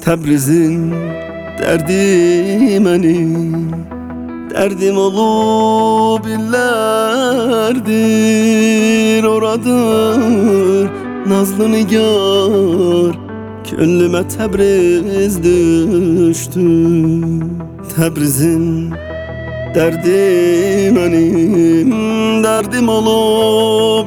Təbrizin dərdi mənim, dərdim olub illərdir. Oradır nazlı nigar, könlümə Təbriz düşdü. Təbrizin dərdi mənim, dərdim olub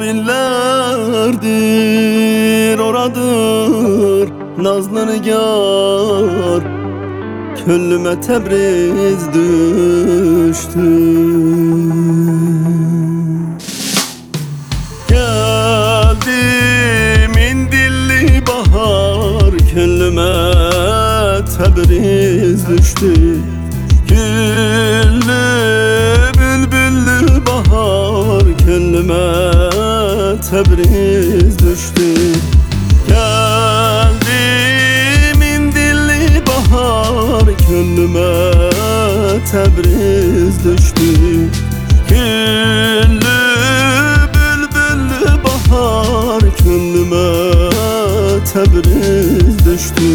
illərdir. Oradır nazlı nigar, könlümə Təbriz düşdü. Geldi min dilli bahar, könlümə Təbriz düşdü. Güllü bülbüllü bahar, könlümə Təbriz düşdü. Geldi min dilli bahar, könlümə Təbriz düşdü. Güllü bülbüllü bahar, könlümə Təbriz düşdü.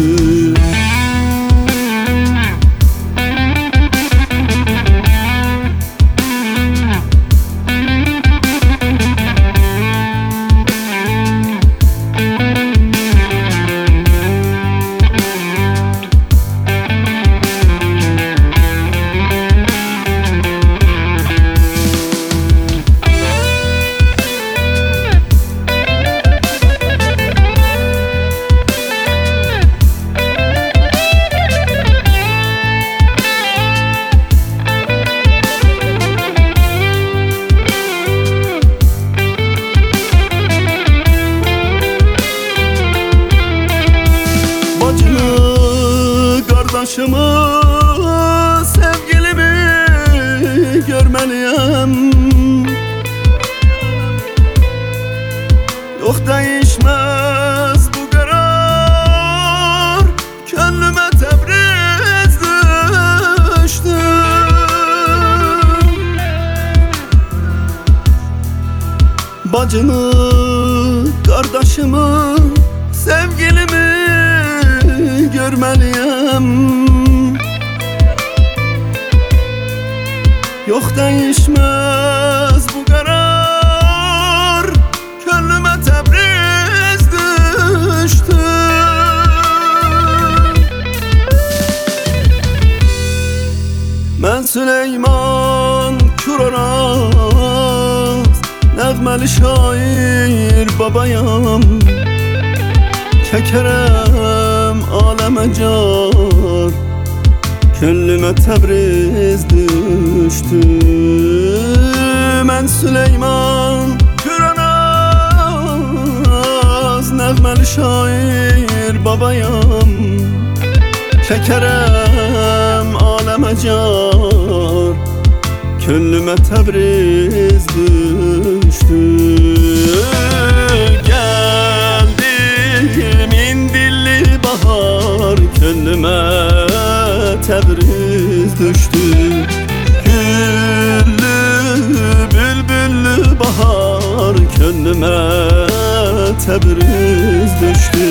Kardeşimi, sevgilimi görmeliyim. Yok değişmez bu karar, könlüme Təbriz düştü. Bacımı, kardeşimi, sevgilimi görmeliyim. Yok değişmez bu karar, könlüme Təbriz düştü. Ben Süleyman Kuraraz, nəğməli şair babayam. Çekerem aleme car, könlüme Təbriz düştü. Ben Süleyman Kuraraz, nəğməli şair babayam. Çekerem aleme car, könlüme Təbriz düştü. Könlüme Təbriz düştü. Güllü bülbüllü bahar, könlüme Təbriz düştü.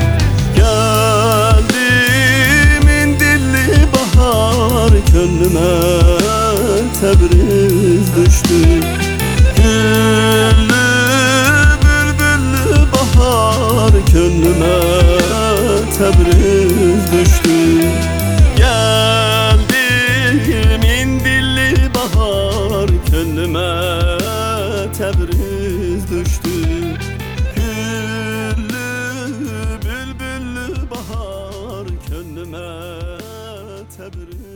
Geldi min dilli bahar, könlüme Təbriz düştü. Güllü bülbüllü bahar, könlüme Təbriz düştü. Geldi min dilli bahar, könlüme Təbriz düştü. Güllü bülbüllü bahar, könlüme Təbriz